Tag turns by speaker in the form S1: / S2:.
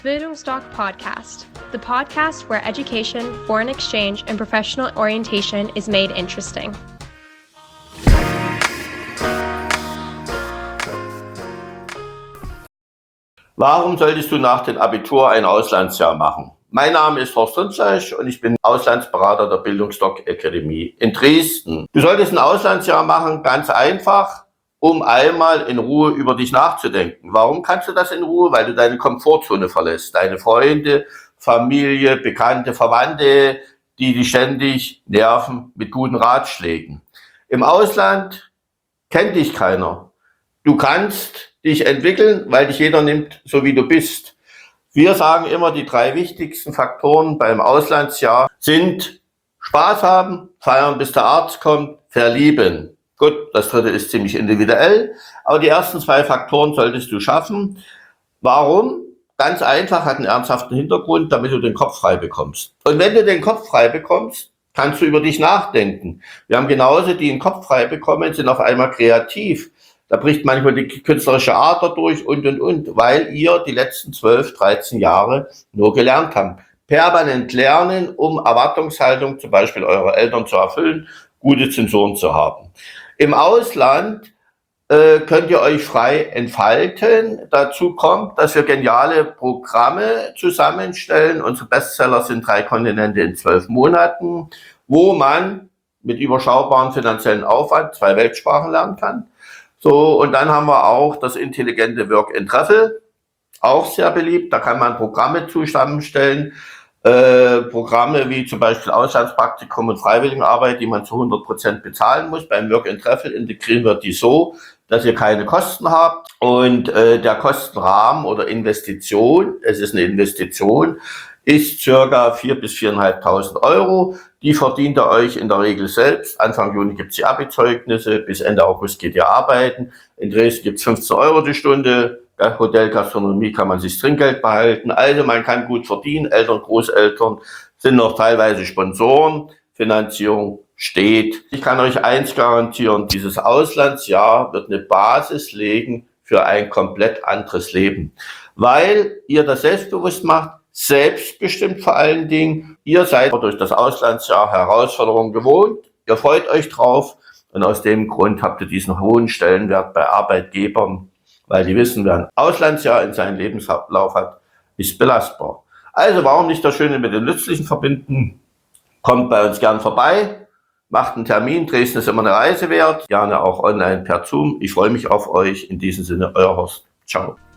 S1: Bildungsdoc Podcast, the podcast where education, foreign exchange, and professional orientation is made interesting.
S2: Warum solltest du nach dem Abitur ein Auslandsjahr machen? Mein Name ist Horst Runzleich und ich bin Auslandsberater der Bildungsdoc Akademie in Dresden. Du solltest ein Auslandsjahr machen, ganz einfach, um einmal in Ruhe über dich nachzudenken. Warum kannst du das in Ruhe? Weil du deine Komfortzone verlässt. Deine Freunde, Familie, Bekannte, Verwandte, die dich ständig nerven mit guten Ratschlägen. Im Ausland kennt dich keiner. Du kannst dich entwickeln, weil dich jeder nimmt, so wie du bist. Wir sagen immer, die 3 wichtigsten Faktoren beim Auslandsjahr sind Spaß haben, feiern bis der Arzt kommt, verlieben. Gut, das 3. ist ziemlich individuell, aber die ersten 2 Faktoren solltest du schaffen. Warum? Ganz einfach, hat einen ernsthaften Hintergrund, damit du den Kopf frei bekommst. Und wenn du den Kopf frei bekommst, kannst du über dich nachdenken. Wir haben genauso, die den Kopf frei bekommen, sind auf einmal kreativ. Da bricht manchmal die künstlerische Ader durch und, weil ihr die letzten 12, 13 Jahre nur gelernt habt. Permanent lernen, um Erwartungshaltung zum Beispiel eurer Eltern zu erfüllen, gute Zensuren zu haben. Im Ausland könnt ihr euch frei entfalten. Dazu kommt, dass wir geniale Programme zusammenstellen. Unsere Bestseller sind 3 Kontinente in 12 Monaten, wo man mit überschaubarem finanziellen Aufwand 2 Weltsprachen lernen kann. So, und dann haben wir auch das intelligente Work and Travel, auch sehr beliebt. Da kann man Programme zusammenstellen, Programme wie zum Beispiel Auslandspraktikum und Freiwilligenarbeit, die man zu 100% bezahlen muss. Beim Work and Travel integrieren wir die so, dass ihr keine Kosten habt. Und der Kostenrahmen oder Investition, es ist eine Investition, ist circa 4.000 bis 4.500 Euro. Die verdient ihr euch in der Regel selbst. Anfang Juni gibt's die Abi-Zeugnisse, bis Ende August geht ihr arbeiten. In Dresden gibt's 15 Euro die Stunde. Hotel, Gastronomie kann man sich Trinkgeld behalten. Also man kann gut verdienen. Eltern, Großeltern sind noch teilweise Sponsoren. Finanzierung steht. Ich kann euch eins garantieren, dieses Auslandsjahr wird eine Basis legen für ein komplett anderes Leben. Weil ihr das selbstbewusst macht, selbstbestimmt vor allen Dingen. Ihr seid durch das Auslandsjahr Herausforderungen gewohnt. Ihr freut euch drauf. Und aus dem Grund habt ihr diesen hohen Stellenwert bei Arbeitgebern, weil die wissen, wer ein Auslandsjahr in seinem Lebenslauf hat, ist belastbar. Also warum nicht das Schöne mit dem Nützlichen verbinden? Kommt bei uns gern vorbei, macht einen Termin. Dresden ist immer eine Reise wert. Gerne auch online per Zoom. Ich freue mich auf euch. In diesem Sinne, euer Horst. Ciao.